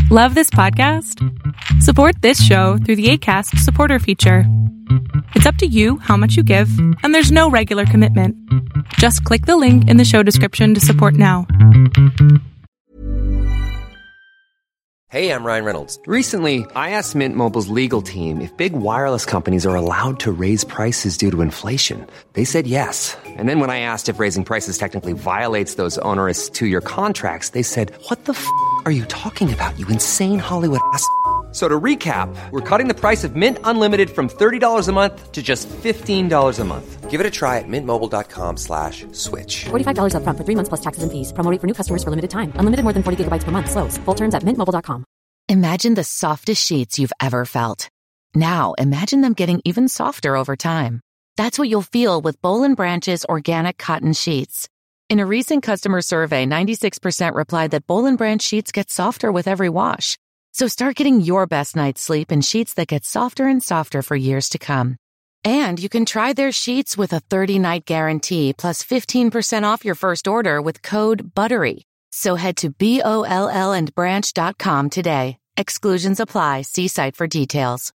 Love this podcast? Support this show through the Acast supporter feature. It's up to you how much you give, and there's no regular commitment. Just click the link in the show description to support now. Hey, I'm Ryan Reynolds. Recently, I asked Mint Mobile's legal team if big wireless companies are allowed to raise prices due to inflation. They said yes. And then when I asked if raising prices technically violates those onerous two-year contracts, they said, "What the f*** are you talking about, you insane Hollywood ass?" So to recap, we're cutting the price of Mint Unlimited from $30 a month to just $15 a month. Give it a try at mintmobile.com/switch. $45 up front for 3 months plus taxes and fees. Promo rate for new customers for limited time. Unlimited more than 40 gigabytes per month. Slows full terms at mintmobile.com. Imagine the softest sheets you've ever felt. Now imagine them getting even softer over time. That's what you'll feel with Boll & Branch's organic cotton sheets. In a recent customer survey, 96% replied that Boll & Branch sheets get softer with every wash. So start getting your best night's sleep in sheets that get softer and softer for years to come. And you can try their sheets with a 30-night guarantee plus 15% off your first order with code BUTTERY. So head to BOLLandbranch.com today. Exclusions apply. See site for details.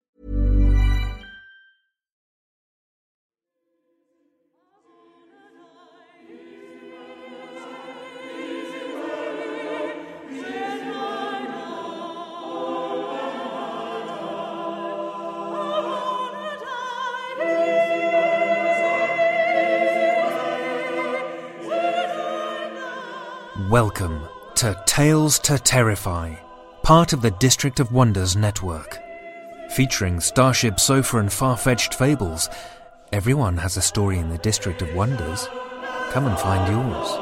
Welcome to Tales to Terrify, part of the District of Wonders network. Featuring Starship Sofa and far-fetched fables, everyone has a story in the District of Wonders. Come and find yours.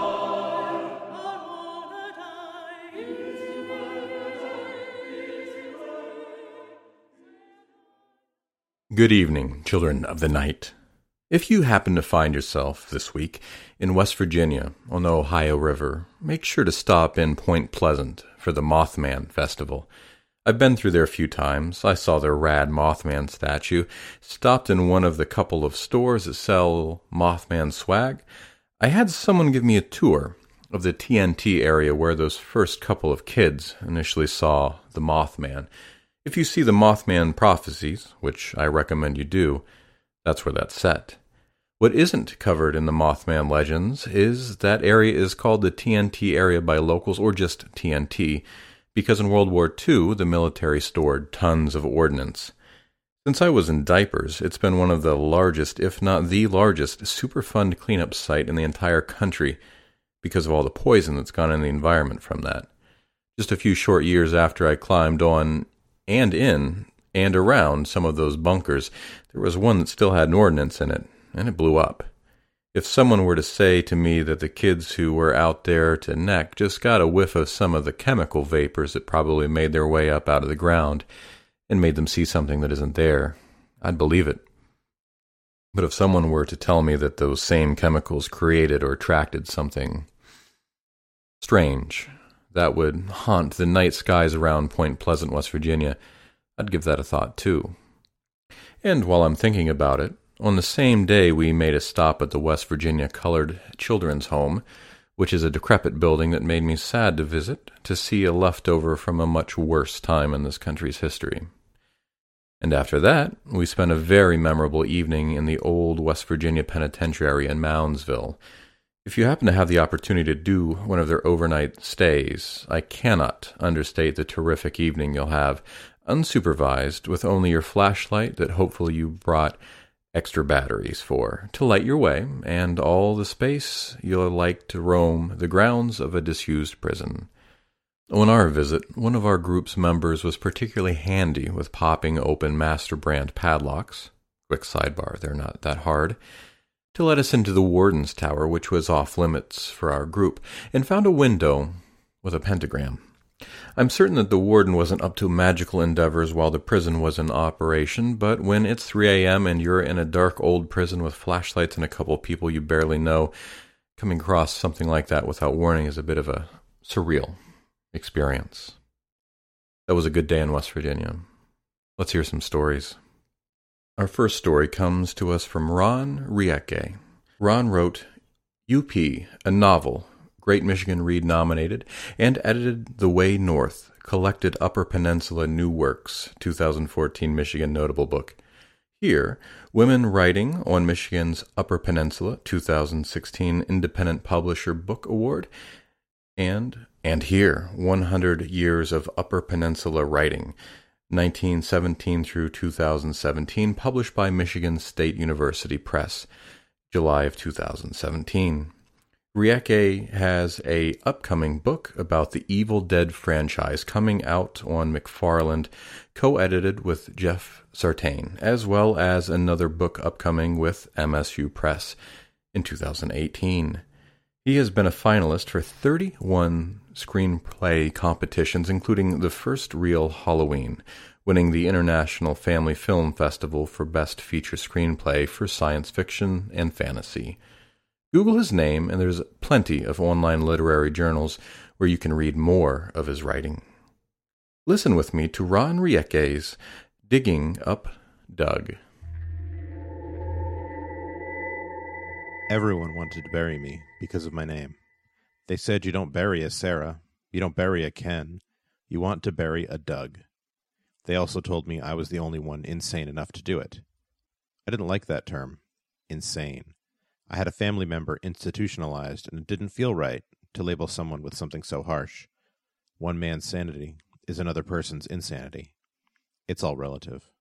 Good evening, children of the night. If you happen to find yourself this week in West Virginia on the Ohio River, make sure to stop in Point Pleasant for the Mothman Festival. I've been through there a few times. I saw their rad Mothman statue, stopped in one of the couple of stores that sell Mothman swag. I had someone give me a tour of the TNT area where those first couple of kids initially saw the Mothman. If you see the Mothman prophecies, which I recommend you do, that's where that's set. What isn't covered in the Mothman legends is that area is called the TNT area by locals, or just TNT, because in World War II, the military stored tons of ordnance. Since I was in diapers, it's been one of the largest, if not the largest, Superfund cleanup site in the entire country because of all the poison that's gone in the environment from that. Just a few short years after I climbed on and in and around some of those bunkers, there was one that still had an ordnance in it, and it blew up. If someone were to say to me that the kids who were out there to neck just got a whiff of some of the chemical vapors that probably made their way up out of the ground and made them see something that isn't there, I'd believe it. But if someone were to tell me that those same chemicals created or attracted something strange that would haunt the night skies around Point Pleasant, West Virginia, I'd give that a thought too. And while I'm thinking about it, on the same day we made a stop at the West Virginia Colored Children's Home, which is a decrepit building that made me sad to visit, to see a leftover from a much worse time in this country's history. And after that, we spent a very memorable evening in the old West Virginia Penitentiary in Moundsville. If you happen to have the opportunity to do one of their overnight stays, I cannot understate the terrific evening you'll have, unsupervised, with only your flashlight that hopefully you brought extra batteries for, to light your way, and all the space you'll like to roam the grounds of a disused prison. On our visit, one of our group's members was particularly handy with popping open Master Brand padlocks, quick sidebar, they're not that hard, to let us into the warden's tower, which was off-limits for our group, and found a window with a pentagram. I'm certain that the warden wasn't up to magical endeavors while the prison was in operation, but when it's 3 a.m. and you're in a dark old prison with flashlights and a couple of people you barely know, coming across something like that without warning is a bit of a surreal experience. That was a good day in West Virginia. Let's hear some stories. Our first story comes to us from Ron Rieke. Ron wrote U.P., a novel, Great Michigan Read nominated, and edited The Way North, Collected Upper Peninsula New Works, 2014 Michigan Notable Book. Here, Women Writing on Michigan's Upper Peninsula, 2016 Independent Publisher Book Award. And here, 100 Years of Upper Peninsula Writing, 1917 through 2017, published by Michigan State University Press, July of 2017. Rieke has a upcoming book about the Evil Dead franchise coming out on McFarland, co-edited with Jeff Sartain, as well as another book upcoming with MSU Press in 2018. He has been a finalist for 31 screenplay competitions, including the first Real Halloween, winning the International Family Film Festival for Best Feature Screenplay for Science Fiction and Fantasy. Google his name, and there's plenty of online literary journals where you can read more of his writing. Listen with me to Ron Rieke's Digging Up Doug. Everyone wanted to bury me because of my name. They said you don't bury a Sarah, you don't bury a Ken, you want to bury a Doug. They also told me I was the only one insane enough to do it. I didn't like that term, insane. I had a family member institutionalized, and it didn't feel right to label someone with something so harsh. One man's sanity is another person's insanity. It's all relative.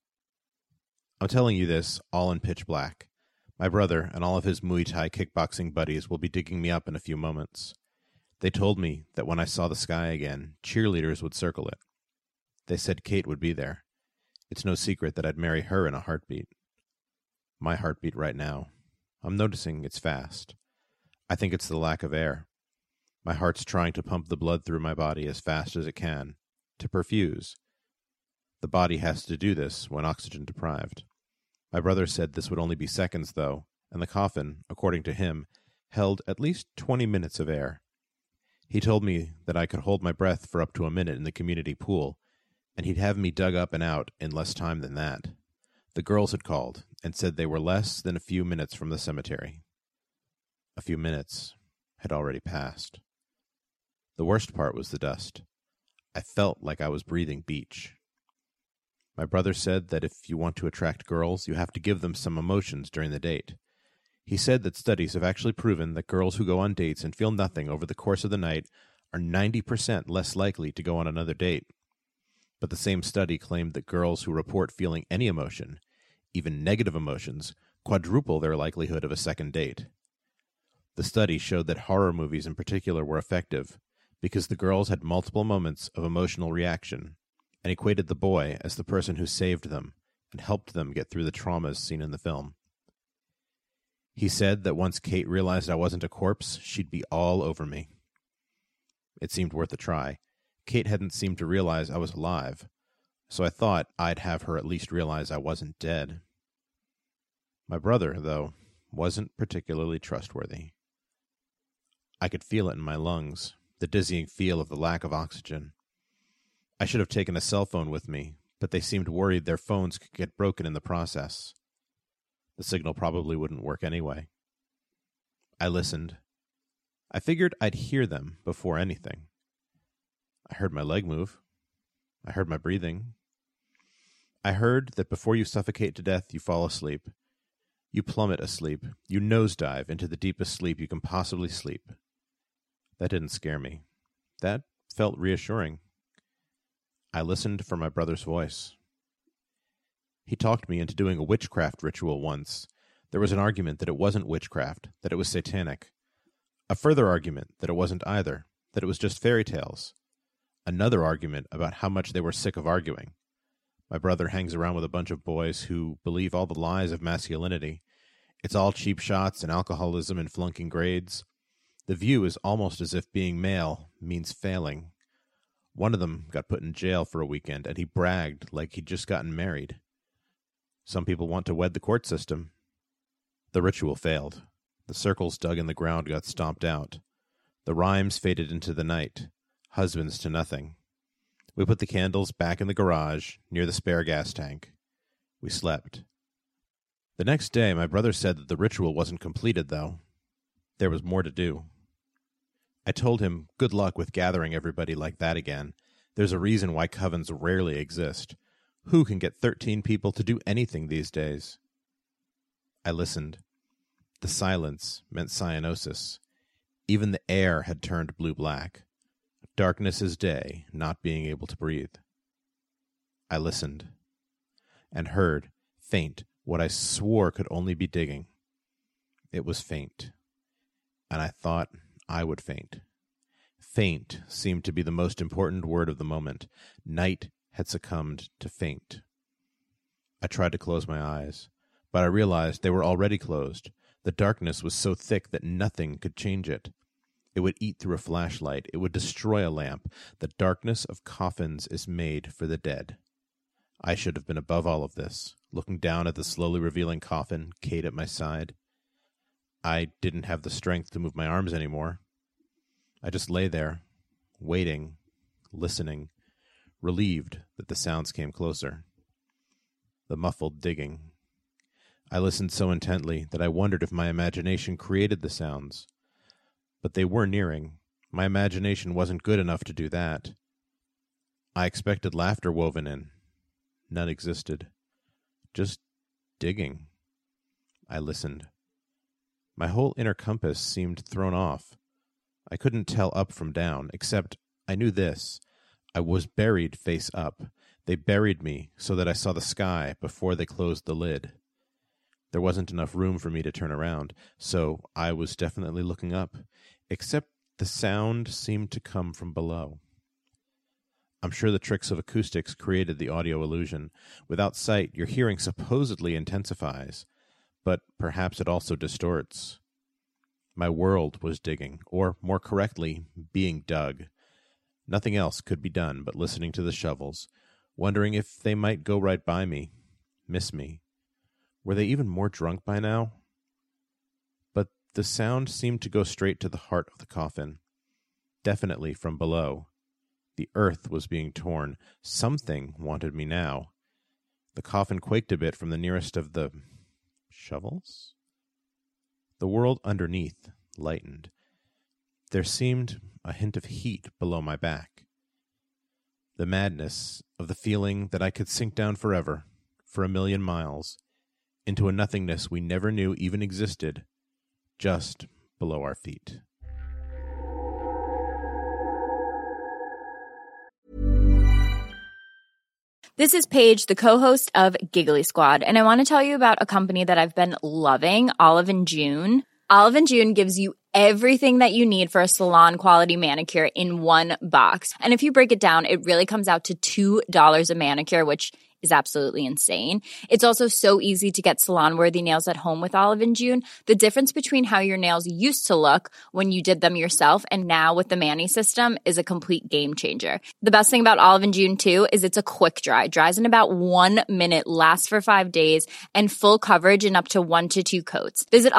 I'm telling you this all in pitch black. My brother and all of his Muay Thai kickboxing buddies will be digging me up in a few moments. They told me that when I saw the sky again, cheerleaders would circle it. They said Kate would be there. It's no secret that I'd marry her in a heartbeat. My heartbeat right now. I'm noticing it's fast. I think it's the lack of air. My heart's trying to pump the blood through my body as fast as it can, to perfuse. The body has to do this when oxygen deprived. My brother said this would only be seconds, though, and the coffin, according to him, held at least 20 minutes of air. He told me that I could hold my breath for up to a minute in the community pool, and he'd have me dug up and out in less time than that. The girls had called and said they were less than a few minutes from the cemetery. A few minutes had already passed. The worst part was the dust. I felt like I was breathing beach. My brother said that if you want to attract girls, you have to give them some emotions during the date. He said that studies have actually proven that girls who go on dates and feel nothing over the course of the night are 90% less likely to go on another date. But the same study claimed that girls who report feeling any emotion, even negative emotions, quadruple their likelihood of a second date. The study showed that horror movies in particular were effective because the girls had multiple moments of emotional reaction and equated the boy as the person who saved them and helped them get through the traumas seen in the film. He said that once Kate realized I wasn't a corpse, she'd be all over me. It seemed worth a try. Kate hadn't seemed to realize I was alive, so I thought I'd have her at least realize I wasn't dead. My brother, though, wasn't particularly trustworthy. I could feel it in my lungs, the dizzying feel of the lack of oxygen. I should have taken a cell phone with me, but they seemed worried their phones could get broken in the process. The signal probably wouldn't work anyway. I listened. I figured I'd hear them before anything. I heard my leg move. I heard my breathing. I heard that before you suffocate to death, you fall asleep. You plummet asleep. You nosedive into the deepest sleep you can possibly sleep. That didn't scare me. That felt reassuring. I listened for my brother's voice. He talked me into doing a witchcraft ritual once. There was an argument that it wasn't witchcraft, that it was satanic. A further argument that it wasn't either, that it was just fairy tales. Another argument about how much they were sick of arguing. My brother hangs around with a bunch of boys who believe all the lies of masculinity. It's all cheap shots and alcoholism and flunking grades. The view is almost as if being male means failing. One of them got put in jail for a weekend, and he bragged like he'd just gotten married. Some people want to wed the court system. The ritual failed. The circles dug in the ground got stomped out. The rhymes faded into the night. Husbands to nothing. We put the candles back in the garage, near the spare gas tank. We slept. The next day, my brother said that the ritual wasn't completed, though. There was more to do. I told him good luck with gathering everybody like that again, There's a reason why covens rarely exist. Who can get 13 people to do anything these days? I listened. The silence meant cyanosis. Even the air had turned blue-black. Darkness as day, not being able to breathe. I listened, and heard, faint, what I swore could only be digging. It was faint, and I thought I would faint. Faint seemed to be the most important word of the moment. Night had succumbed to faint. I tried to close my eyes, but I realized they were already closed. The darkness was so thick that nothing could change it. It would eat through a flashlight. It would destroy a lamp. The darkness of coffins is made for the dead. I should have been above all of this, looking down at the slowly revealing coffin, Kate at my side. I didn't have the strength to move my arms anymore. I just lay there, waiting, listening, relieved that the sounds came closer. The muffled digging. I listened so intently that I wondered if my imagination created the sounds. But they were nearing. My imagination wasn't good enough to do that. I expected laughter woven in. None existed. Just digging. I listened. My whole inner compass seemed thrown off. I couldn't tell up from down, except I knew this. I was buried face up. They buried me so that I saw the sky before they closed the lid. There wasn't enough room for me to turn around, so I was definitely looking up, except the sound seemed to come from below. I'm sure the tricks of acoustics created the audio illusion. Without sight, your hearing supposedly intensifies, but perhaps it also distorts. My world was digging, or more correctly, being dug. Nothing else could be done but listening to the shovels, wondering if they might go right by me, miss me. Were they even more drunk by now? But the sound seemed to go straight to the heart of the coffin. Definitely from below. The earth was being torn. Something wanted me now. The coffin quaked a bit from the nearest of the shovels? The world underneath lightened. There seemed a hint of heat below my back. The madness of the feeling that I could sink down forever, for 1,000,000 miles, into a nothingness we never knew even existed, just below our feet. This is Paige, the co-host of Giggly Squad, and I want to tell you about a company that I've been loving, Olive & June. Olive & June gives you everything that you need for a salon-quality manicure in one box. And if you break it down, it really comes out to $2 a manicure, which is absolutely insane. It's also so easy to get salon-worthy nails at home with Olive & June. The difference between how your nails used to look when you did them yourself and now with the Mani system is a complete game changer. The best thing about Olive & June, too, is it's a quick dry. Dries in about 1 minute, lasts for 5 days, and full coverage in up to 1 to 2 coats. Visit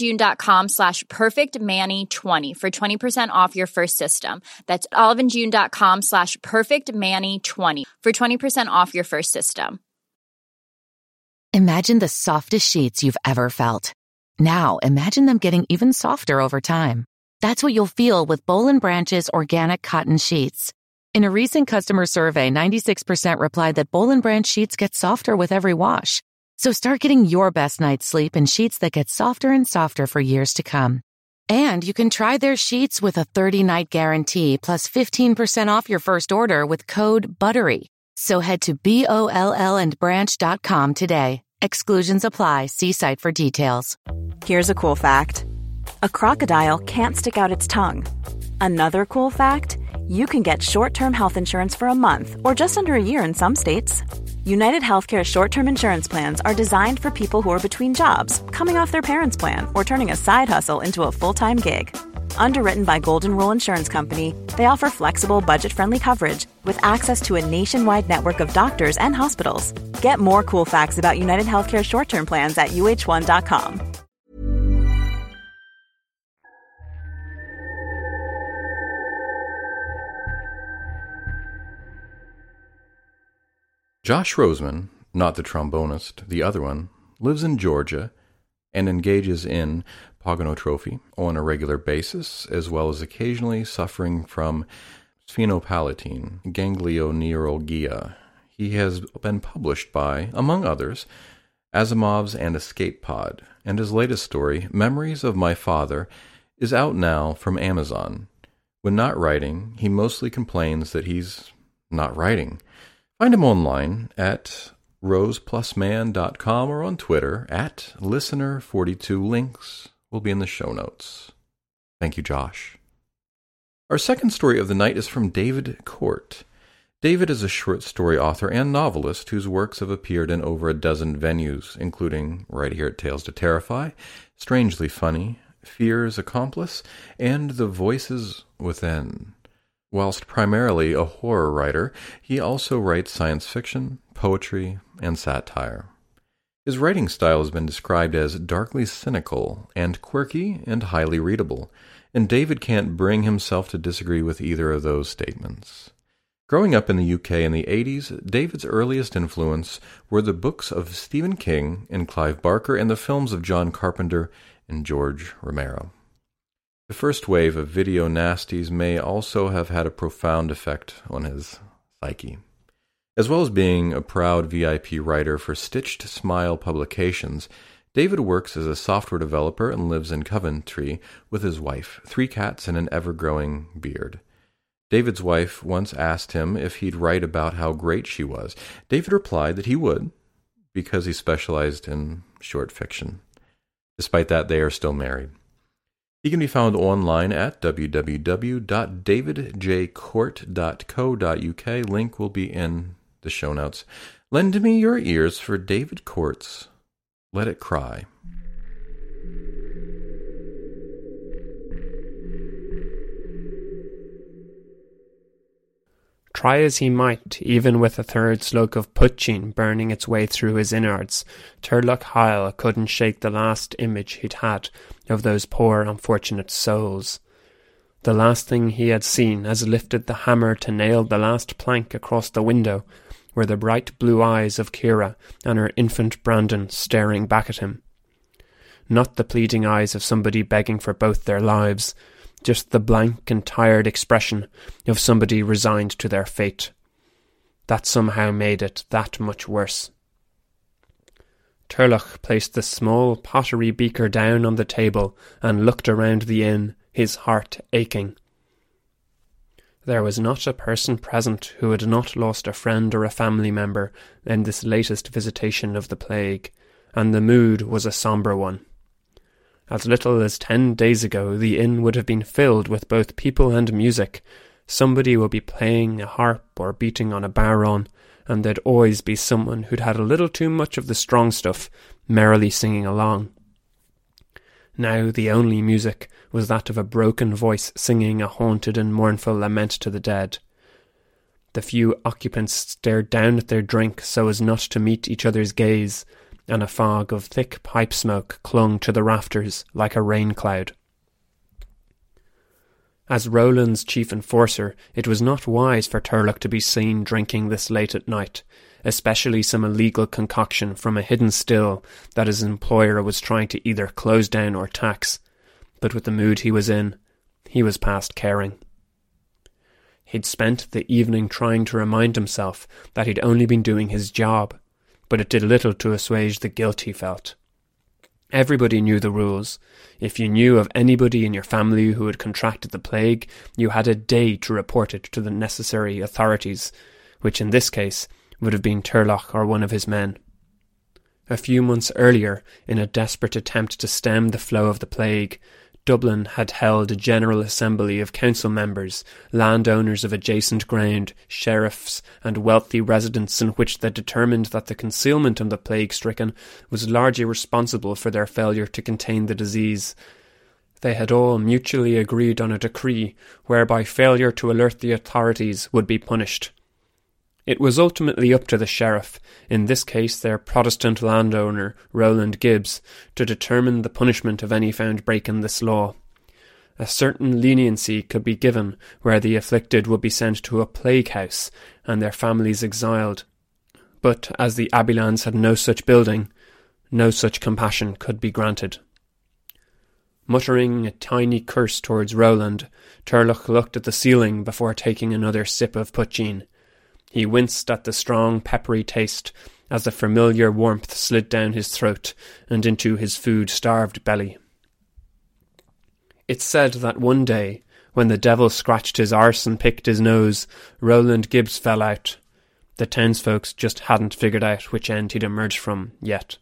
oliveandjune.com/perfectmani20 for 20% off your first system. That's oliveandjune.com/perfectmani20 for 20% off your first system. Imagine the softest sheets you've ever felt. Now, imagine them getting even softer over time. That's what you'll feel with Boll & Branch's organic cotton sheets. In a recent customer survey, 96% replied that Boll & Branch sheets get softer with every wash. So start getting your best night's sleep in sheets that get softer and softer for years to come. And you can try their sheets with a 30-night guarantee plus 15% off your first order with code BUTTERY. So head to BOLLandbranch.com today. Exclusions apply. See site for details. Here's a cool fact. A crocodile can't stick out its tongue. Another cool fact, you can get short-term health insurance for a month or just under a year in some states. United Healthcare short-term insurance plans are designed for people who are between jobs, coming off their parents' plan, or turning a side hustle into a full-time gig. Underwritten by Golden Rule Insurance Company, they offer flexible, budget-friendly coverage with access to a nationwide network of doctors and hospitals. Get more cool facts about United Healthcare short-term plans at uh1.com. Josh Roseman, not the trombonist, the other one, lives in Georgia and engages in pogonotrophy on a regular basis, as well as occasionally suffering from sphenopalatine ganglioneuralgia. He has been published by, among others, Asimov's and Escape Pod, and his latest story, Memories of My Father, is out now from Amazon. When not writing, he mostly complains that he's not writing. Find him online at roseplusman.com or on Twitter at listener42. Links will be in the show notes. Thank you, Josh. Our second story of the night is from David Court. David is a short story author and novelist whose works have appeared in over a dozen venues, including right here at Tales to Terrify, Strangely Funny, Fear's Accomplice, and The Voices Within. Whilst primarily a horror writer, he also writes science fiction, poetry, and satire. His writing style has been described as darkly cynical and quirky and highly readable, and David can't bring himself to disagree with either of those statements. Growing up in the UK in the 80s, David's earliest influence were the books of Stephen King and Clive Barker and the films of John Carpenter and George Romero. The first wave of video nasties may also have had a profound effect on his psyche. As well as being a proud VIP writer for Stitched Smile Publications, David works as a software developer and lives in Coventry with his wife, 3 cats, and an ever-growing beard. David's wife once asked him if he'd write about how great she was. David replied that he would, because he specialized in short fiction. Despite that, they are still married. He can be found online at www.davidjcourt.co.uk. Link will be in the show notes. Lend me your ears for David Court's Let It Cry. Try as he might, even with a third slug of poitín burning its way through his innards, Turlough Hyle couldn't shake the last image he'd had of those poor unfortunate souls. The last thing he had seen as lifted the hammer to nail the last plank across the window were the bright blue eyes of Kira and her infant Brandon staring back at him. Not the pleading eyes of somebody begging for both their lives, just the blank and tired expression of somebody resigned to their fate. That somehow made it that much worse. Turlough placed the small pottery beaker down on the table and looked around the inn, his heart aching. There was not a person present who had not lost a friend or a family member in this latest visitation of the plague, and the mood was a sombre one. As little as 10 days ago, the inn would have been filled with both people and music. Somebody would be playing a harp or beating on a bodhrán, and there'd always be someone who'd had a little too much of the strong stuff, merrily singing along. Now the only music was that of a broken voice singing a haunted and mournful lament to the dead. The few occupants stared down at their drink so as not to meet each other's gaze, and a fog of thick pipe smoke clung to the rafters like a rain cloud. As Roland's chief enforcer, it was not wise for Turlough to be seen drinking this late at night, especially some illegal concoction from a hidden still that his employer was trying to either close down or tax. But with the mood he was in, he was past caring. He'd spent the evening trying to remind himself that he'd only been doing his job, but it did little to assuage the guilt he felt. Everybody knew the rules. If you knew of anybody in your family who had contracted the plague, you had a day to report it to the necessary authorities, which in this case would have been Turlough or one of his men. A few months earlier, in a desperate attempt to stem the flow of the plague, Dublin had held a general assembly of council members, landowners of adjacent ground, sheriffs and wealthy residents, in which they determined that the concealment of the plague-stricken was largely responsible for their failure to contain the disease. They had all mutually agreed on a decree whereby failure to alert the authorities would be punished. It was ultimately up to the sheriff, in this case their Protestant landowner, Roland Gibbs, to determine the punishment of any found breaking this law. A certain leniency could be given where the afflicted would be sent to a plague house and their families exiled. But as the Abbeylands had no such building, no such compassion could be granted. Muttering a tiny curse towards Roland, Turlough looked at the ceiling before taking another sip of poitín. He winced at the strong, peppery taste as the familiar warmth slid down his throat and into his food-starved belly. It's said that one day, when the devil scratched his arse and picked his nose, Roland Gibbs fell out. The townsfolk just hadn't figured out which end he'd emerged from yet.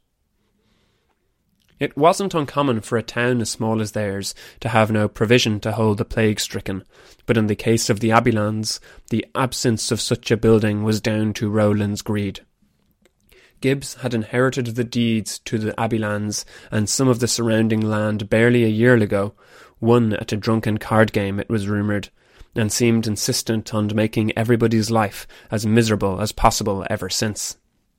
It wasn't uncommon for a town as small as theirs to have no provision to hold the plague-stricken, but in the case of the Abbeylands, the absence of such a building was down to Roland's greed. Gibbs had inherited the deeds to the Abbeylands and some of the surrounding land barely a year ago, won at a drunken card game, it was rumoured, and seemed insistent on making everybody's life as miserable as possible ever since.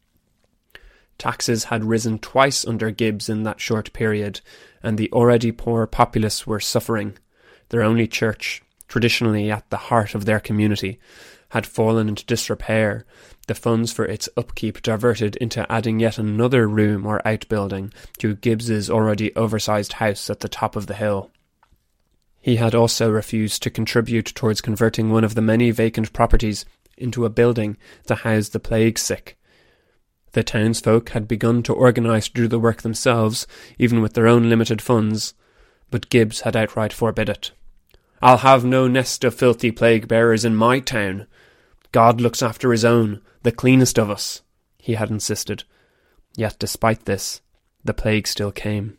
Taxes had risen twice under Gibbs in that short period, and the already poor populace were suffering. Their only church, traditionally at the heart of their community, had fallen into disrepair, the funds for its upkeep diverted into adding yet another room or outbuilding to Gibbs's already oversized house at the top of the hill. He had also refused to contribute towards converting one of the many vacant properties into a building to house the plague sick. The townsfolk had begun to organise to do the work themselves, even with their own limited funds, but Gibbs had outright forbid it. "I'll have no nest of filthy plague-bearers in my town. God looks after his own, the cleanest of us," he had insisted. Yet despite this, the plague still came.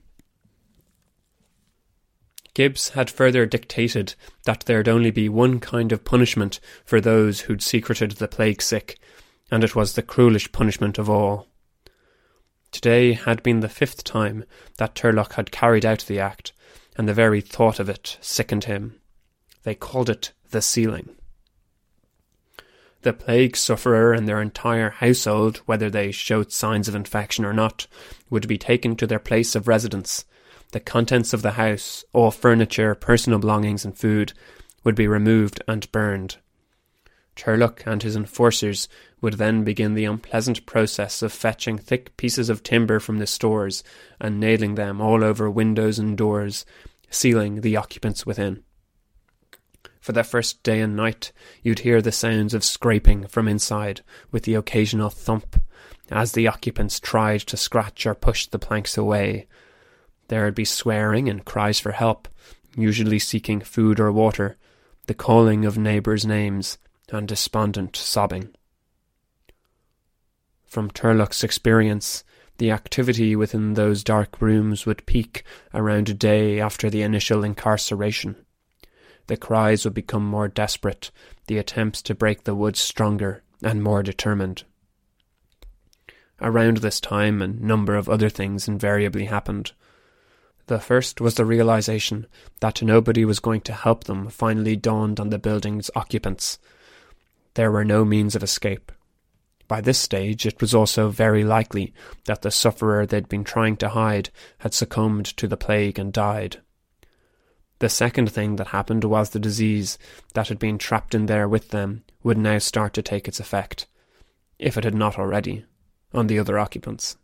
Gibbs had further dictated that there'd only be one kind of punishment for those who'd secreted the plague sick, and it was the cruelest punishment of all. Today had been the 5th time that Turlough had carried out the act, and the very thought of it sickened him. They called it the sealing. The plague sufferer and their entire household, whether they showed signs of infection or not, would be taken to their place of residence. The contents of the house, all furniture, personal belongings and food, would be removed and burned. Turlough and his enforcers would then begin the unpleasant process of fetching thick pieces of timber from the stores and nailing them all over windows and doors, sealing the occupants within. For the first day and night, you'd hear the sounds of scraping from inside, with the occasional thump, as the occupants tried to scratch or push the planks away. There'd be swearing and cries for help, usually seeking food or water, the calling of neighbours' names, and despondent sobbing. From Turlough's experience, the activity within those dark rooms would peak around a day after the initial incarceration. The cries would become more desperate, the attempts to break the woods stronger and more determined. Around this time, a number of other things invariably happened. The first was the realization that nobody was going to help them finally dawned on the building's occupants. There were no means of escape. By this stage, it was also very likely that the sufferer they'd been trying to hide had succumbed to the plague and died. The second thing that happened was the disease that had been trapped in there with them would now start to take its effect, if it had not already, on the other occupants.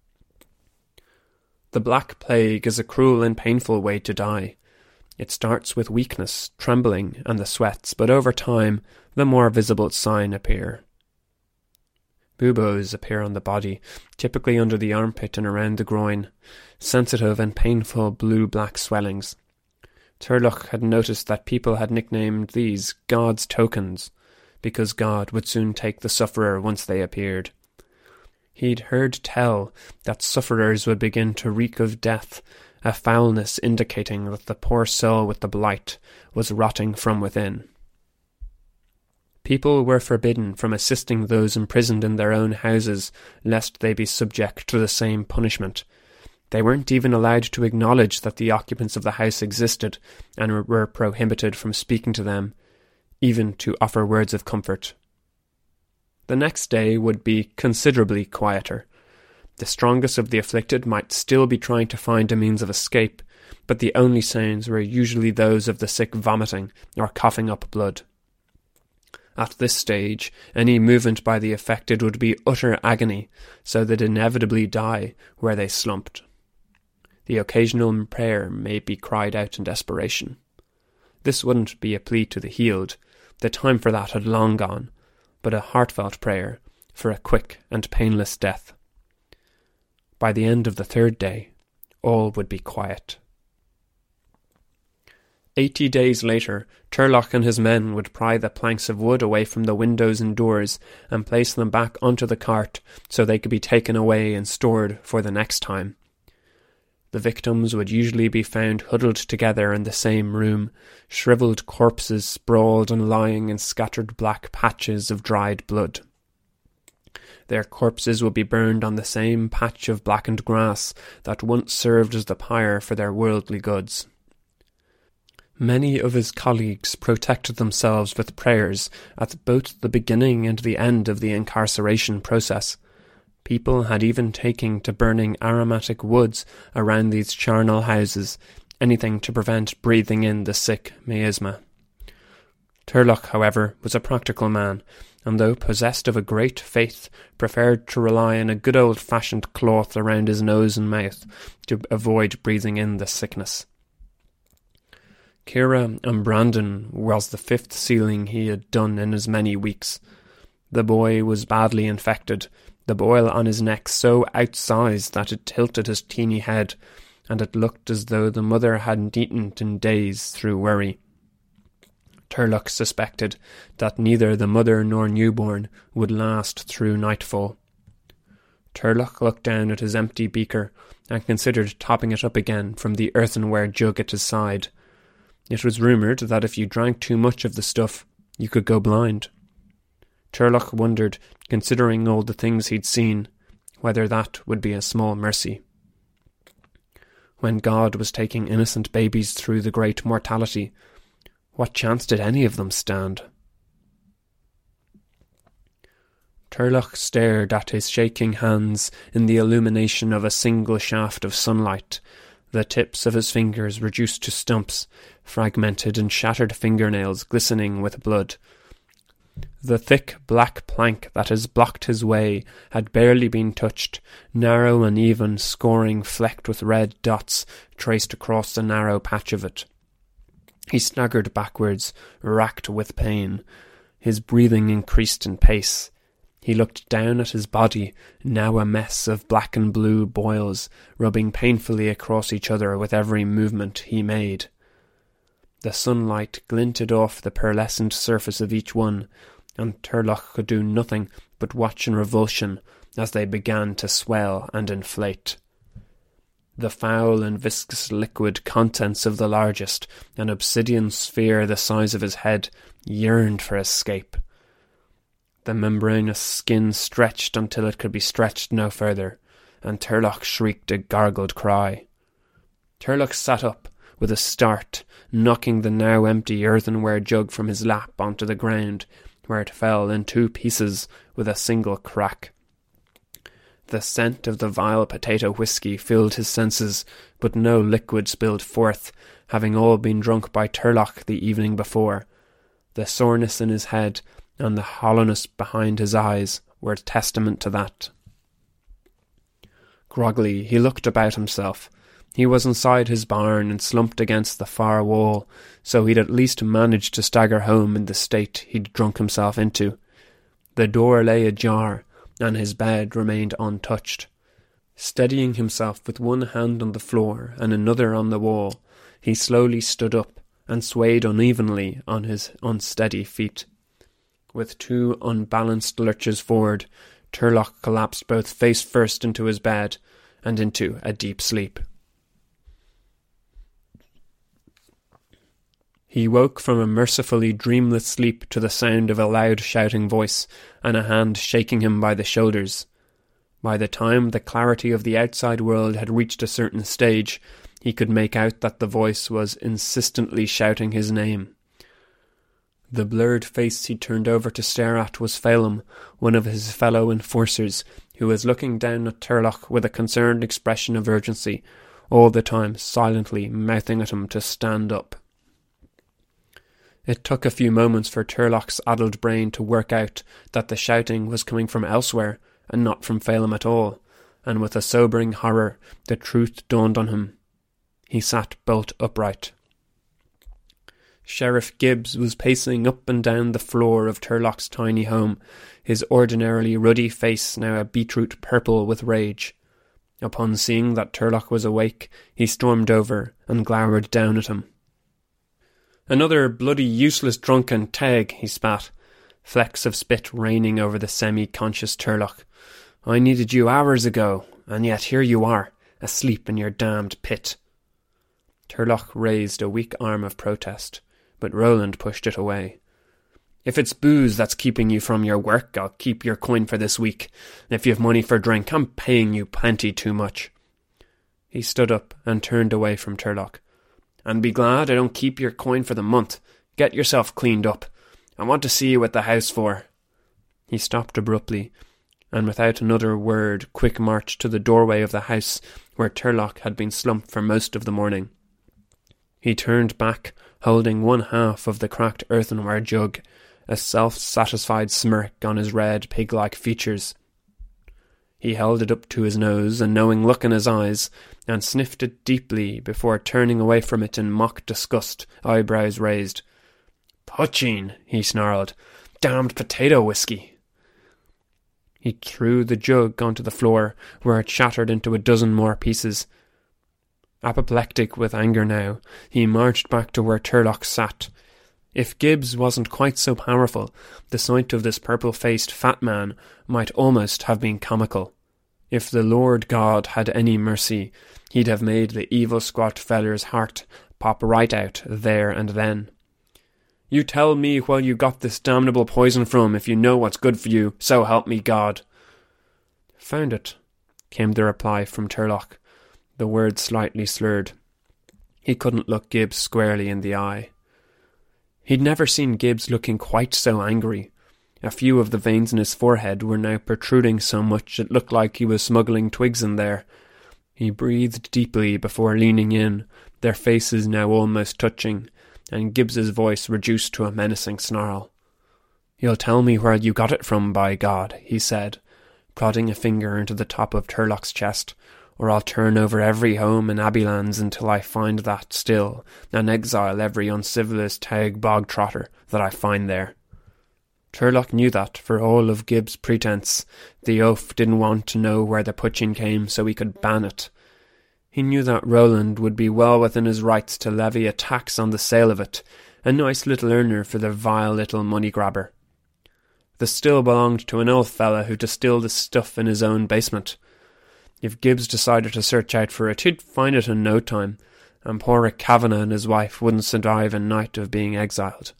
The Black Plague is a cruel and painful way to die. It starts with weakness, trembling, and the sweats, but over time, the more visible signs appear. Buboes appear on the body, typically under the armpit and around the groin, sensitive and painful blue-black swellings. Turlough had noticed that people had nicknamed these God's tokens, because God would soon take the sufferer once they appeared. He'd heard tell that sufferers would begin to reek of death, a foulness indicating that the poor soul with the blight was rotting from within. People were forbidden from assisting those imprisoned in their own houses, lest they be subject to the same punishment. They weren't even allowed to acknowledge that the occupants of the house existed, and were prohibited from speaking to them, even to offer words of comfort. The next day would be considerably quieter. The strongest of the afflicted might still be trying to find a means of escape, but the only sounds were usually those of the sick vomiting or coughing up blood. At this stage, any movement by the affected would be utter agony, so they'd inevitably die where they slumped. The occasional prayer may be cried out in desperation. This wouldn't be a plea to the healed. The time for that had long gone, but a heartfelt prayer for a quick and painless death. By the end of the third day, all would be quiet. 80 days later, Turlough and his men would pry the planks of wood away from the windows and doors and place them back onto the cart so they could be taken away and stored for the next time. The victims would usually be found huddled together in the same room, shrivelled corpses sprawled and lying in scattered black patches of dried blood. Their corpses would be burned on the same patch of blackened grass that once served as the pyre for their worldly goods. Many of his colleagues protected themselves with prayers at both the beginning and the end of the incarceration process. People had even taken to burning aromatic woods around these charnel houses, anything to prevent breathing in the sick miasma. Turlough, however, was a practical man, and though possessed of a great faith, preferred to rely on a good old-fashioned cloth around his nose and mouth to avoid breathing in the sickness. Ciara and Brandon was the 5th sealing he had done in as many weeks. The boy was badly infected, the boil on his neck so outsized that it tilted his teeny head, and it looked as though the mother hadn't eaten in days through worry. Turlough suspected that neither the mother nor newborn would last through nightfall. Turlough looked down at his empty beaker and considered topping it up again from the earthenware jug at his side. It was rumoured that if you drank too much of the stuff, you could go blind. Turlough wondered, considering all the things he'd seen, whether that would be a small mercy. When God was taking innocent babies through the great mortality, what chance did any of them stand? Turlough stared at his shaking hands in the illumination of a single shaft of sunlight, the tips of his fingers reduced to stumps, fragmented and shattered fingernails glistening with blood. The thick black plank that has blocked his way had barely been touched, narrow and even, scoring flecked with red dots traced across the narrow patch of it. He staggered backwards, racked with pain. His breathing increased in pace. He looked down at his body, now a mess of black and blue boils, rubbing painfully across each other with every movement he made. The sunlight glinted off the pearlescent surface of each one, and Turlough could do nothing but watch in revulsion as they began to swell and inflate. The foul and viscous liquid contents of the largest, an obsidian sphere the size of his head, yearned for escape. The membranous skin stretched until it could be stretched no further, and Turlough shrieked a gargled cry. Turlough sat up with a start, knocking the now empty earthenware jug from his lap onto the ground, where it fell in 2 pieces with a single crack. The scent of the vile potato whisky filled his senses, but no liquid spilled forth, having all been drunk by Turlough the evening before. The soreness in his head and the hollowness behind his eyes were testament to that. Groggily, he looked about himself. He was inside his barn and slumped against the far wall, so he'd at least managed to stagger home in the state he'd drunk himself into. The door lay ajar, and his bed remained untouched. Steadying himself with one hand on the floor and another on the wall, he slowly stood up and swayed unevenly on his unsteady feet. With 2 unbalanced lurches forward, Turlough collapsed both face first into his bed and into a deep sleep. He woke from a mercifully dreamless sleep to the sound of a loud shouting voice and a hand shaking him by the shoulders. By the time the clarity of the outside world had reached a certain stage, he could make out that the voice was insistently shouting his name. The blurred face he turned over to stare at was Phelim, one of his fellow enforcers, who was looking down at Turlough with a concerned expression of urgency, all the time silently mouthing at him to stand up. It took a few moments for Turlough's addled brain to work out that the shouting was coming from elsewhere, and not from Phelim at all, and with a sobering horror the truth dawned on him. He sat bolt upright. Sheriff Gibbs was pacing up and down the floor of Turlock's tiny home, his ordinarily ruddy face now a beetroot purple with rage. Upon seeing that Turlock was awake, he stormed over and glowered down at him. "Another bloody useless drunken tag," he spat, flecks of spit raining over the semi-conscious Turlock. "I needed you hours ago, and yet here you are, asleep in your damned pit." Turlock raised a weak arm of protest, but Roland pushed it away. "If it's booze that's keeping you from your work, I'll keep your coin for this week. And if you've money for drink, I'm paying you plenty too much." He stood up and turned away from Turlock. "And be glad I don't keep your coin for the month. Get yourself cleaned up. I want to see you at the house for—" He stopped abruptly, and without another word quick marched to the doorway of the house where Turlock had been slumped for most of the morning. He turned back, holding one half of the cracked earthenware jug, a self-satisfied smirk on his red, pig-like features. He held it up to his nose, a knowing look in his eyes, and sniffed it deeply before turning away from it in mock disgust, eyebrows raised. "Poaching," he snarled. "Damned potato whiskey." He threw the jug onto the floor, where it shattered into a dozen more pieces. Apoplectic with anger now, he marched back to where Turlock sat. If Gibbs wasn't quite so powerful, the sight of this purple-faced fat man might almost have been comical. If the Lord God had any mercy, he'd have made the evil squat feller's heart pop right out there and then. "You tell me where you got this damnable poison from if you know what's good for you, so help me God." "Found it," came the reply from Turlock, the words slightly slurred. He couldn't look Gibbs squarely in the eye. He'd never seen Gibbs looking quite so angry. A few of the veins in his forehead were now protruding so much it looked like he was smuggling twigs in there. He breathed deeply before leaning in, their faces now almost touching, and Gibbs's voice reduced to a menacing snarl. "You'll tell me where you got it from, by God," he said, prodding a finger into the top of Turlock's chest, "or I'll turn over every home in Abbeylands until I find that still, and exile every uncivilized tag bog trotter that I find there." Turlock knew that, for all of Gibbs' pretense, the oaf didn't want to know where the poaching came so he could ban it. He knew that Roland would be well within his rights to levy a tax on the sale of it, a nice little earner for the vile little money-grabber. The still belonged to an old fella who distilled the stuff in his own basement. If Gibbs decided to search out for it, he'd find it in no time, and poor Rick Kavanagh and his wife wouldn't survive a night of being exiled.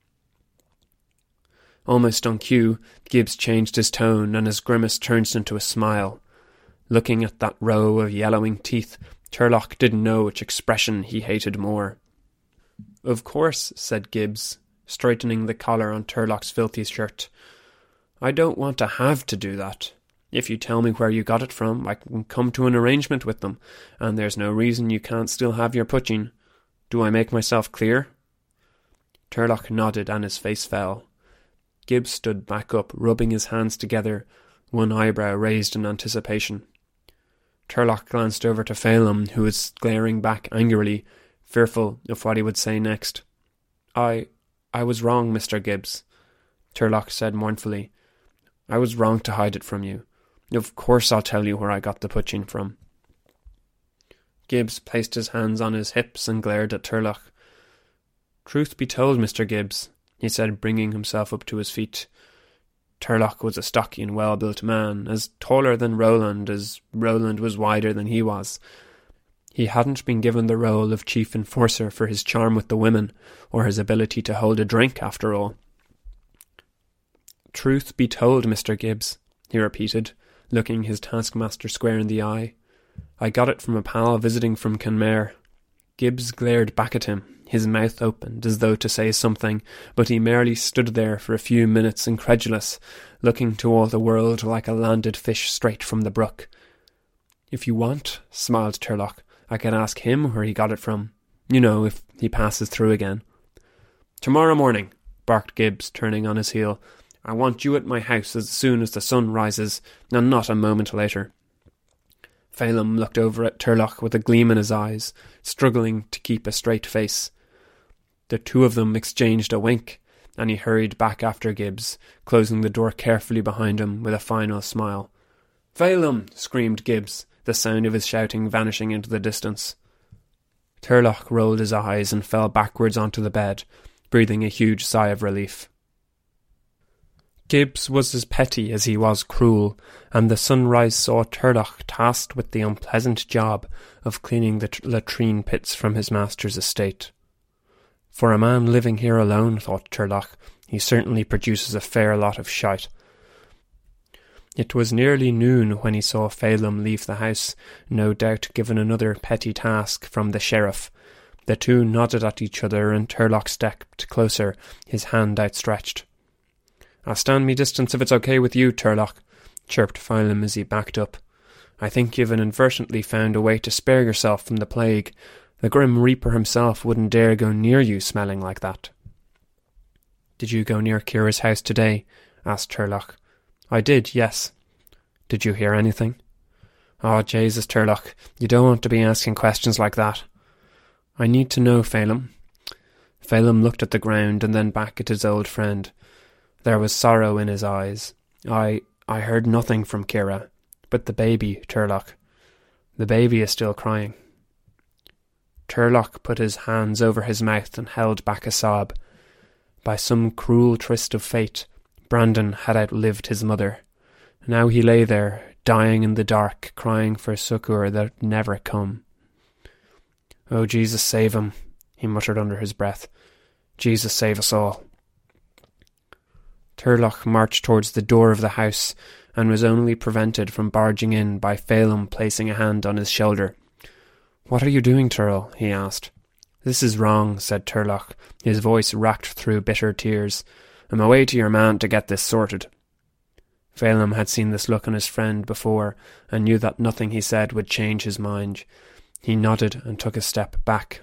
Almost on cue, Gibbs changed his tone, and his grimace turned into a smile. Looking at that row of yellowing teeth, Turlock didn't know which expression he hated more. "Of course," said Gibbs, straightening the collar on Turlock's filthy shirt. "I don't want to have to do that. If you tell me where you got it from, I can come to an arrangement with them, and there's no reason you can't still have your poaching. Do I make myself clear?" Turlock nodded, and his face fell. Gibbs stood back up, rubbing his hands together, one eyebrow raised in anticipation. Turlock glanced over to Phelim, who was glaring back angrily, fearful of what he would say next. I was wrong, Mr. Gibbs," Turlock said mournfully. "I was wrong to hide it from you. Of course I'll tell you where I got the poaching from." Gibbs placed his hands on his hips and glared at Turlock. "Truth be told, Mr. Gibbs," he said, bringing himself up to his feet. Turlock was a stocky and well-built man, as taller than Roland as Roland was wider than he was. He hadn't been given the role of chief enforcer for his charm with the women, or his ability to hold a drink, after all. "Truth be told, Mr. Gibbs," he repeated, looking his taskmaster square in the eye. "I got it from a pal visiting from Kenmare." Gibbs glared back at him, his mouth opened as though to say something, but he merely stood there for a few minutes incredulous, looking to all the world like a landed fish straight from the brook. "If you want," smiled Turlock, "I can ask him where he got it from. You know, if he passes through again." "Tomorrow morning," barked Gibbs, turning on his heel. "I want you at my house as soon as the sun rises, and not a moment later." Phelim looked over at Turlough with a gleam in his eyes, struggling to keep a straight face. The two of them exchanged a wink, and he hurried back after Gibbs, closing the door carefully behind him with a final smile. "Phelim!" screamed Gibbs, the sound of his shouting vanishing into the distance. Turlough rolled his eyes and fell backwards onto the bed, breathing a huge sigh of relief. Gibbs was as petty as he was cruel, and the sunrise saw Turlough tasked with the unpleasant job of cleaning the latrine pits from his master's estate. For a man living here alone, thought Turlough, he certainly produces a fair lot of shite. It was nearly noon when he saw Phelim leave the house, no doubt given another petty task from the sheriff. The two nodded at each other, and Turlough stepped closer, his hand outstretched. "I'll stand me distance if it's okay with you, Turlough," chirped Phelim as he backed up. "I think you've inadvertently found a way to spare yourself from the plague. The Grim Reaper himself wouldn't dare go near you smelling like that." "Did you go near Ciara's house today?" asked Turlough. "I did, yes." "Did you hear anything?" "Oh, Jesus, Turlough, you don't want to be asking questions like that." "I need to know, Phelim." Phelim looked at the ground and then back at his old friend. There was sorrow in his eyes. I heard nothing from Ciara. But the baby, Turlough. The baby is still crying." Turlough put his hands over his mouth and held back a sob. By some cruel twist of fate, Brandon had outlived his mother. Now he lay there, dying in the dark, crying for succour that would never come. "Oh, Jesus, save him," he muttered under his breath. "Jesus, save us all." Turlough marched towards the door of the house, and was only prevented from barging in by Phelim placing a hand on his shoulder. "What are you doing, Turl?" he asked. "This is wrong," said Turlough, his voice racked through bitter tears. "I'm away to your man to get this sorted." Phelim had seen this look on his friend before, and knew that nothing he said would change his mind. He nodded and took a step back.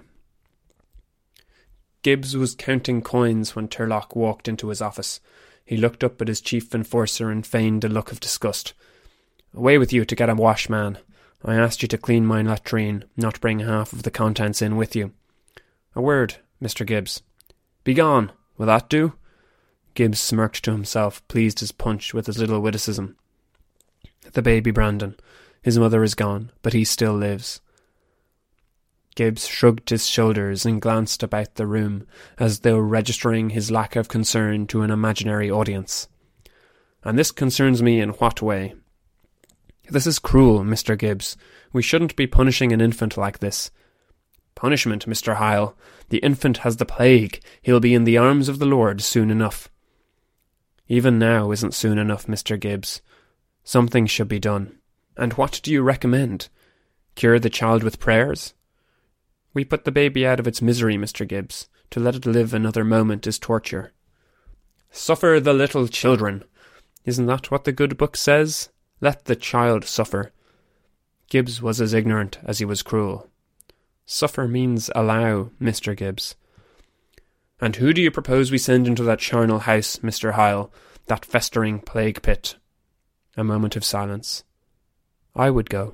Gibbs was counting coins when Turlough walked into his office. He looked up at his chief enforcer and feigned a look of disgust. "Away with you to get a wash, man. I asked you to clean my latrine, not bring half of the contents in with you." "A word, Mr. Gibbs." "Begone! Will that do?" Gibbs smirked to himself, pleased as Punch with his little witticism. "The baby Brandon. His mother is gone, but he still lives." Gibbs shrugged his shoulders and glanced about the room, as though registering his lack of concern to an imaginary audience. "And this concerns me in what way?" "This is cruel, Mr. Gibbs. We shouldn't be punishing an infant like this." "Punishment, Mr. Hyle. The infant has the plague. He'll be in the arms of the Lord soon enough." "Even now isn't soon enough, Mr. Gibbs. Something should be done. And what do you recommend? Cure the child with prayers?" "We put the baby out of its misery, Mr. Gibbs. To let it live another moment is torture." "Suffer the little children. Isn't that what the good book says? Let the child suffer." Gibbs was as ignorant as he was cruel. "Suffer means allow, Mr. Gibbs." "And who do you propose we send into that charnel house, Mr. Hyle, that festering plague pit?" A moment of silence. "I would go."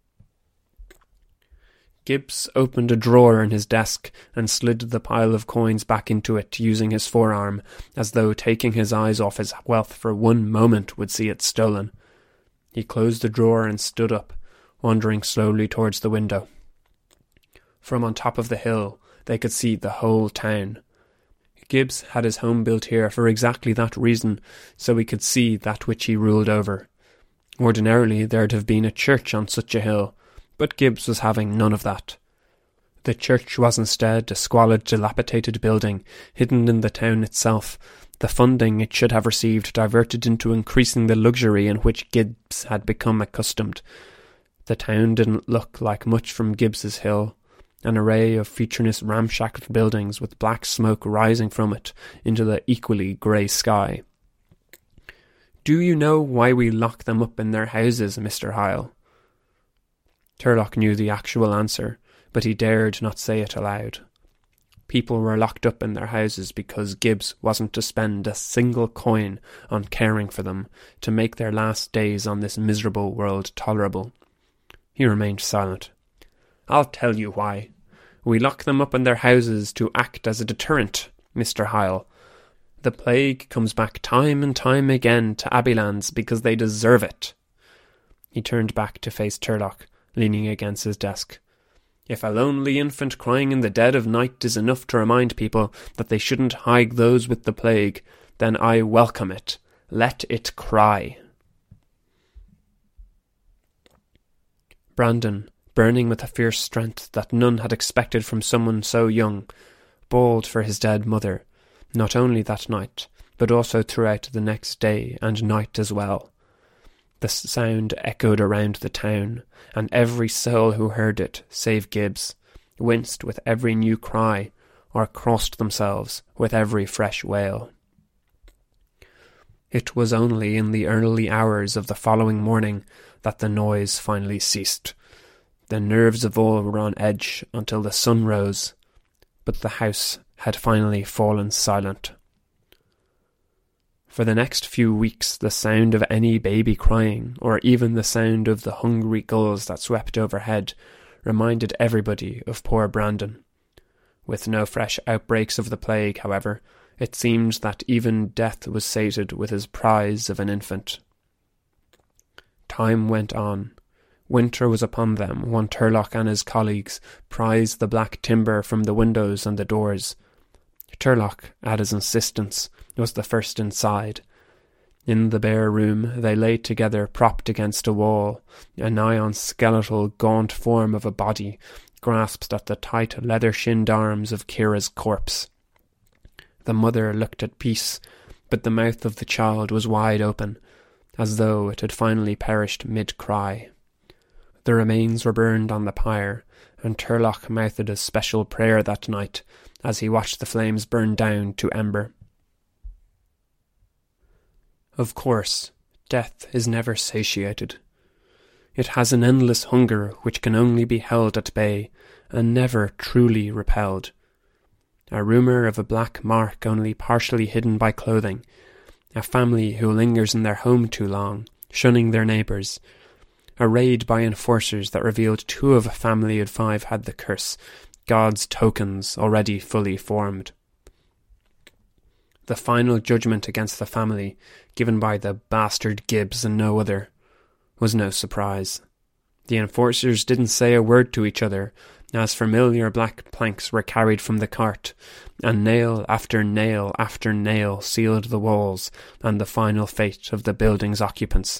Gibbs opened a drawer in his desk and slid the pile of coins back into it using his forearm, as though taking his eyes off his wealth for one moment would see it stolen. He closed the drawer and stood up, wandering slowly towards the window. From on top of the hill they could see the whole town. Gibbs had his home built here for exactly that reason, so he could see that which he ruled over. Ordinarily there'd have been a church on such a hill, but Gibbs was having none of that. The church was instead a squalid, dilapidated building, hidden in the town itself, the funding it should have received diverted into increasing the luxury in which Gibbs had become accustomed. The town didn't look like much from Gibbs's hill, an array of featureless ramshackle buildings with black smoke rising from it into the equally grey sky. "Do you know why we lock them up in their houses, Mr. Hyle?" Turlough knew the actual answer, but he dared not say it aloud. People were locked up in their houses because Gibbs wasn't to spend a single coin on caring for them, to make their last days on this miserable world tolerable. He remained silent. "I'll tell you why. We lock them up in their houses to act as a deterrent, Mr. Hyle. The plague comes back time and time again to Abbeylands because they deserve it." He turned back to face Turlough, leaning against his desk. "If a lonely infant crying in the dead of night is enough to remind people that they shouldn't hide those with the plague, then I welcome it. Let it cry." Brandon, burning with a fierce strength that none had expected from someone so young, bawled for his dead mother, not only that night, but also throughout the next day and night as well. The sound echoed around the town, and every soul who heard it, save Gibbs, winced with every new cry, or crossed themselves with every fresh wail. It was only in the early hours of the following morning that the noise finally ceased. The nerves of all were on edge until the sun rose, but the house had finally fallen silent. For the next few weeks, the sound of any baby crying, or even the sound of the hungry gulls that swept overhead, reminded everybody of poor Brandon. With no fresh outbreaks of the plague, however, it seemed that even death was sated with his prize of an infant. Time went on. Winter was upon them when Turlough and his colleagues prized the black timber from the windows and the doors. Turlough, at his insistence, was the first inside. In the bare room they lay together propped against a wall, a nigh-on skeletal gaunt form of a body grasped at the tight leather-shinned arms of Kira's corpse. The mother looked at peace, but the mouth of the child was wide open, as though it had finally perished mid-cry. The remains were burned on the pyre, and Turlough mouthed a special prayer that night as he watched the flames burn down to ember. Of course, death is never satiated. It has an endless hunger which can only be held at bay, and never truly repelled. A rumour of a black mark only partially hidden by clothing, a family who lingers in their home too long, shunning their neighbours, a raid by enforcers that revealed 2 of a family of 5 had the curse, God's tokens already fully formed. The final judgment against the family, given by the bastard Gibbs and no other, was no surprise. The enforcers didn't say a word to each other, as familiar black planks were carried from the cart, and nail after nail after nail sealed the walls and the final fate of the building's occupants.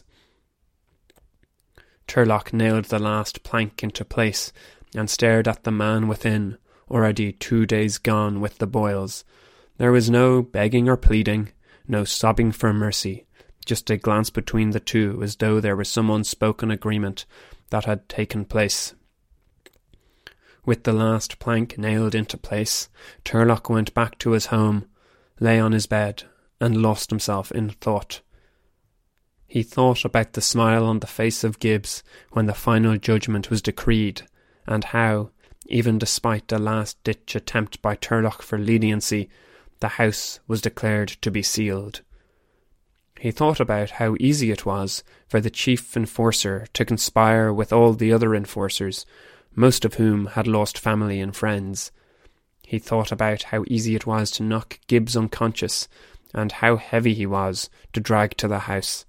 Turlough nailed the last plank into place and stared at the man within, already 2 days gone with the boils. There was no begging or pleading, no sobbing for mercy, just a glance between the two as though there was some unspoken agreement that had taken place. With the last plank nailed into place, Turlough went back to his home, lay on his bed, and lost himself in thought. He thought about the smile on the face of Gibbs when the final judgment was decreed, and how, even despite a last-ditch attempt by Turlough for leniency, the house was declared to be sealed. He thought about how easy it was for the chief enforcer to conspire with all the other enforcers, most of whom had lost family and friends. He thought about how easy it was to knock Gibbs unconscious, and how heavy he was to drag to the house.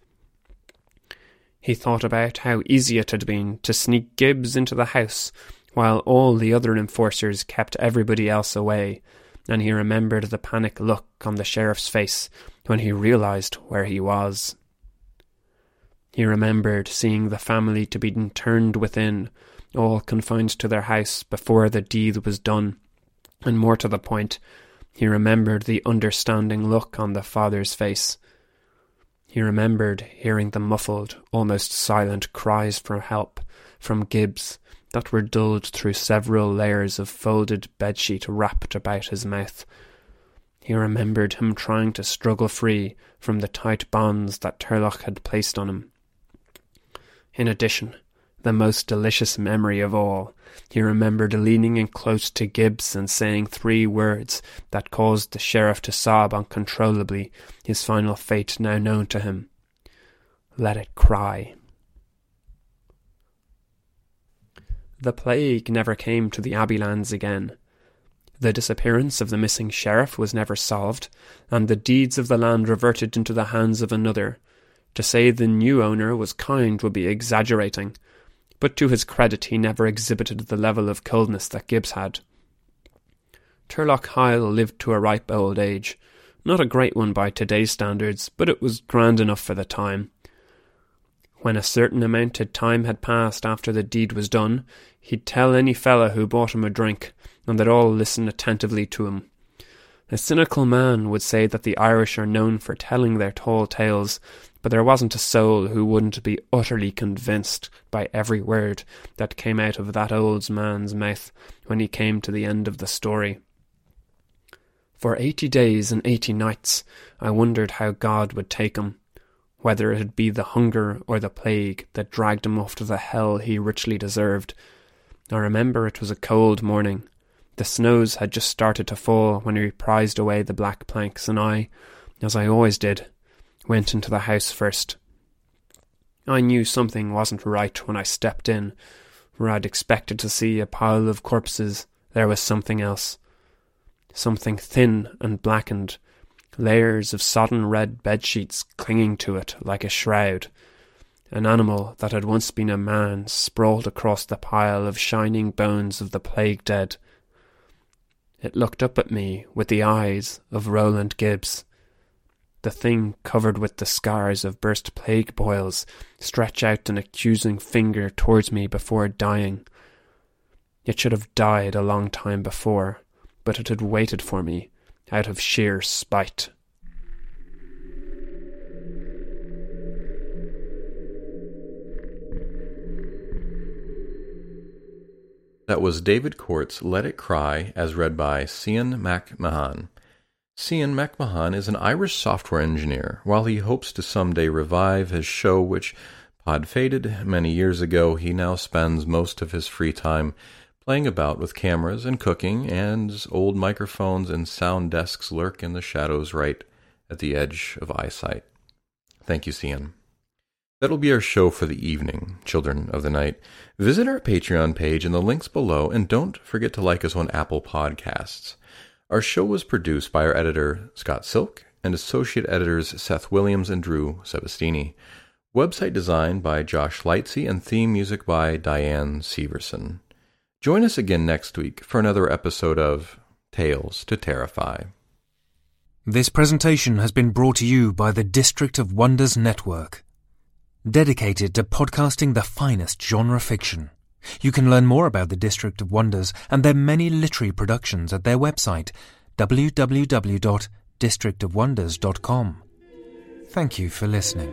He thought about how easy it had been to sneak Gibbs into the house, while all the other enforcers kept everybody else away, and he remembered the panic look on the sheriff's face when he realised where he was. He remembered seeing the family to be interned within, all confined to their house before the deed was done, and more to the point, he remembered the understanding look on the father's face. He remembered hearing the muffled, almost silent cries for help from Gibbs that were dulled through several layers of folded bedsheet wrapped about his mouth. He remembered him trying to struggle free from the tight bonds that Turlough had placed on him. In addition, the most delicious memory of all, he remembered leaning in close to Gibbs and saying 3 words that caused the sheriff to sob uncontrollably, his final fate now known to him. Let it cry. The plague never came to the Abbeylands again. The disappearance of the missing sheriff was never solved, and the deeds of the land reverted into the hands of another. To say the new owner was kind would be exaggerating, but to his credit he never exhibited the level of coldness that Gibbs had. Turlough Hyl lived to a ripe old age. Not a great one by today's standards, but it was grand enough for the time. When a certain amount of time had passed after the deed was done, he'd tell any fella who bought him a drink, and they'd all listen attentively to him. A cynical man would say that the Irish are known for telling their tall tales, but there wasn't a soul who wouldn't be utterly convinced by every word that came out of that old man's mouth when he came to the end of the story. For 80 days and 80 nights I wondered how God would take him, whether it'd be the hunger or the plague that dragged him off to the hell he richly deserved. I remember it was a cold morning. The snows had just started to fall when he prized away the black planks, and I, as I always did, went into the house first. I knew something wasn't right when I stepped in. Where I'd expected to see a pile of corpses, there was something else. Something thin and blackened, layers of sodden red bedsheets clinging to it like a shroud. An animal that had once been a man sprawled across the pile of shining bones of the plague dead. It looked up at me with the eyes of Roland Gibbs. The thing covered with the scars of burst plague boils stretched out an accusing finger towards me before dying. It should have died a long time before, but it had waited for me out of sheer spite. That was David Court's Let It Cry, as read by Cian McMahon. Cian McMahon is an Irish software engineer. While he hopes to someday revive his show, which pod faded many years ago, he now spends most of his free time playing about with cameras and cooking, and old microphones and sound desks lurk in the shadows right at the edge of eyesight. Thank you, Cian. That'll be our show for the evening, Children of the Night. Visit our Patreon page in the links below, and don't forget to like us on Apple Podcasts. Our show was produced by our editor, Scott Silk, and associate editors Seth Williams and Drew Sebastini. Website design by Josh Lightsey, and theme music by Diane Severson. Join us again next week for another episode of Tales to Terrify. This presentation has been brought to you by the District of Wonders Network, dedicated to podcasting the finest genre fiction. You can learn more about the District of Wonders and their many literary productions at their website, www.districtofwonders.com. Thank you for listening.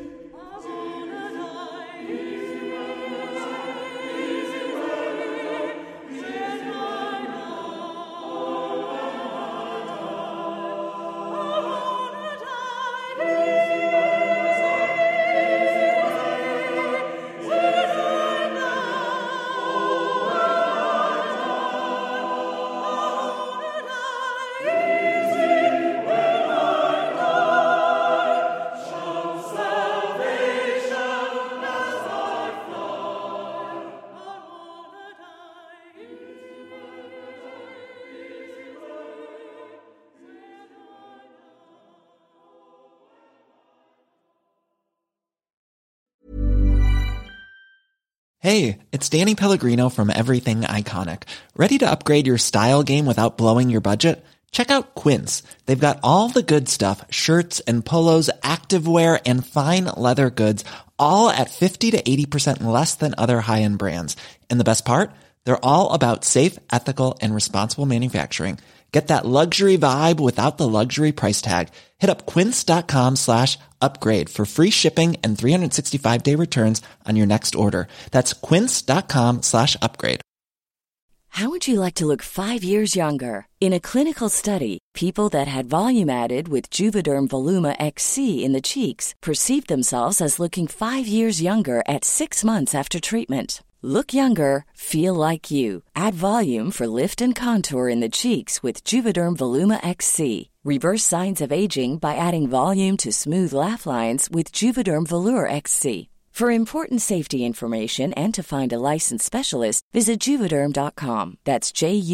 Hey, it's Danny Pellegrino from Everything Iconic. Ready to upgrade your style game without blowing your budget? Check out Quince. They've got all the good stuff, shirts and polos, activewear, and fine leather goods, all at 50 to 80% less than other high-end brands. And the best part? They're all about safe, ethical, and responsible manufacturing. Get that luxury vibe without the luxury price tag. Hit up quince.com/upgrade for free shipping and 365-day returns on your next order. That's quince.com/upgrade. How would you like to look 5 years younger? In a clinical study, people that had volume added with Juvederm Voluma XC in the cheeks perceived themselves as looking 5 years younger at 6 months after treatment. Look younger, feel like you. Add volume for lift and contour in the cheeks with Juvederm Voluma XC. Reverse signs of aging by adding volume to smooth laugh lines with Juvederm Volure XC. For important safety information and to find a licensed specialist, visit Juvederm.com. That's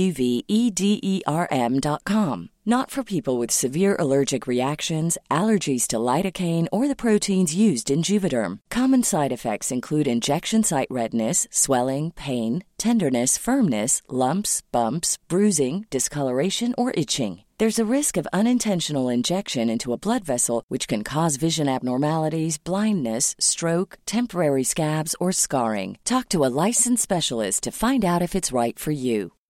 JUVEDERM.com. Not for people with severe allergic reactions, allergies to lidocaine, or the proteins used in Juvederm. Common side effects include injection site redness, swelling, pain, tenderness, firmness, lumps, bumps, bruising, discoloration, or itching. There's a risk of unintentional injection into a blood vessel, which can cause vision abnormalities, blindness, stroke, temporary scabs, or scarring. Talk to a licensed specialist to find out if it's right for you.